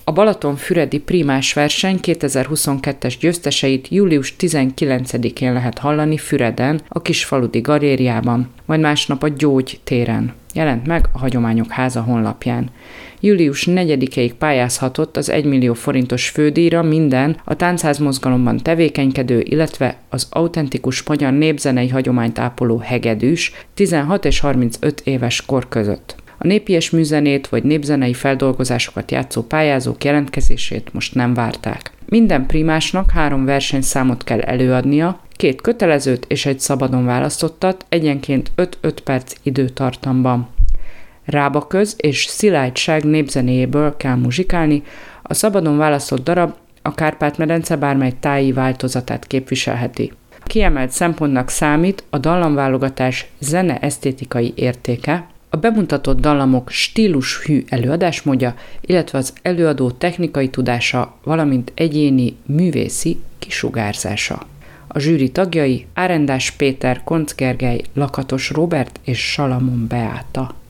A Balatonfüredi Prímás verseny 2022-es győzteseit július 19-én lehet hallani Füreden, a Kisfaludi Galériában, majd másnap a Gyógy téren. Jelent meg a Hagyományok Háza honlapján. Július 4-ig pályázhatott az 1 millió forintos fődíjra minden a táncházmozgalomban tevékenykedő, illetve az autentikus magyar népzenei hagyományt ápoló hegedűs 16 és 35 éves kor között. A népies műzenét vagy népzenei feldolgozásokat játszó pályázók jelentkezését most nem várták. Minden prímásnak 3 versenyszámot kell előadnia, 2 kötelezőt és egy szabadon választottat, egyenként 5-5 perc időtartamban. Rábaköz és Szilágyság népzenéjéből kell muzsikálni, a szabadon választott darab a Kárpát-medence bármely táji változatát képviselheti. Kiemelt szempontnak számít a dallamválogatás zene-esztétikai értéke, a bemutatott dallamok stílushű előadásmódja, illetve az előadó technikai tudása, valamint egyéni művészi kisugárzása. A zsűri tagjai Árendás Péter, Koncz Gergely, Lakatos Róbert és Salamon Beáta.